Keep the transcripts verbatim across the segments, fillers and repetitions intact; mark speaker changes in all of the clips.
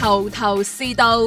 Speaker 1: 頭頭是道。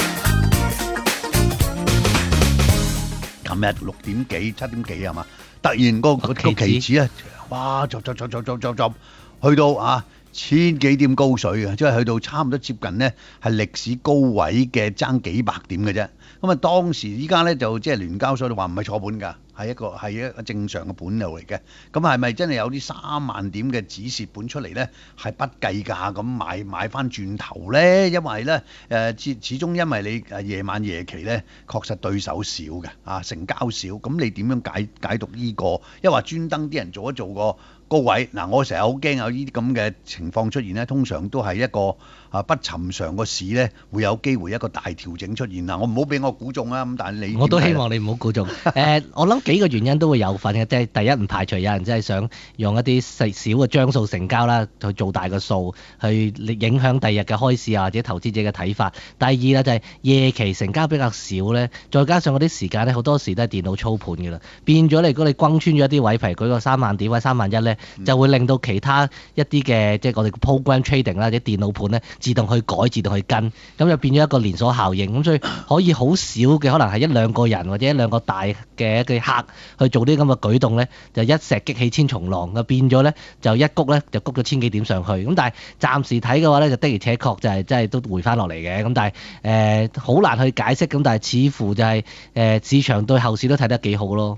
Speaker 2: 琴日六點幾、七點幾係嘛？突然個個個期指啊，哇！就就就就就就就去到啊千幾點高水啊，即係去到差唔多接近呢係歷史高位嘅爭幾百點嘅啫。咁啊當時依家咧就即係聯交所就話唔係錯本㗎，係一個係一個正常嘅本路嚟嘅。咁係咪真係有啲三萬點嘅止蝕本出嚟咧？係不計價咁買買翻轉頭咧？因為咧誒始始終因為你誒夜晚夜期咧確實對手少嘅啊，成交少，咁你點樣解解讀呢個？因為話專登啲人做一做個高位嗱，我成日好驚有呢啲咁嘅情況出現咧，通常都係一個啊不尋常個市咧會有機會一個大調整出現嗱，我唔好俾我估中啊咁，但係你
Speaker 3: 我都希望你唔好估中。誒、呃，我諗幾個原因都會有份嘅，即係第一唔排除有人真係想用一啲細小嘅張數成交啦，去做大個數，去影響第二日嘅開市啊或者投資者嘅睇法。第二咧就係夜期成交比較少咧，再加上嗰啲時間咧好多時都係電腦操盤嘅啦，變咗你如果你轟穿咗一啲位，譬如舉個三萬點或者三萬一咧，就會令到其他一啲嘅即係我哋 program trading 啦，或者電腦盤咧自動去改、自動去跟，咁就變咗一個連鎖效應。咁所以可以好少嘅可能係一兩個人或者一兩個大嘅嘅客去做啲咁嘅舉動咧，就一石激起千重浪，就變咗咧就一谷咧就谷咗千幾點上去。咁但係暫時睇嘅話咧，就的而且確就係真係都回翻落嚟嘅。咁但係誒好難去解釋。咁但係似乎就係、是、誒、呃、市場對後市都睇得幾好咯。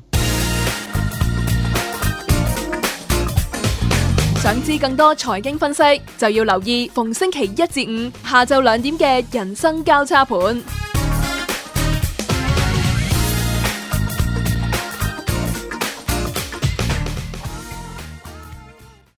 Speaker 1: 想知更多財經分析，就要留意逢星期一至五下晝兩點嘅人生交叉盤。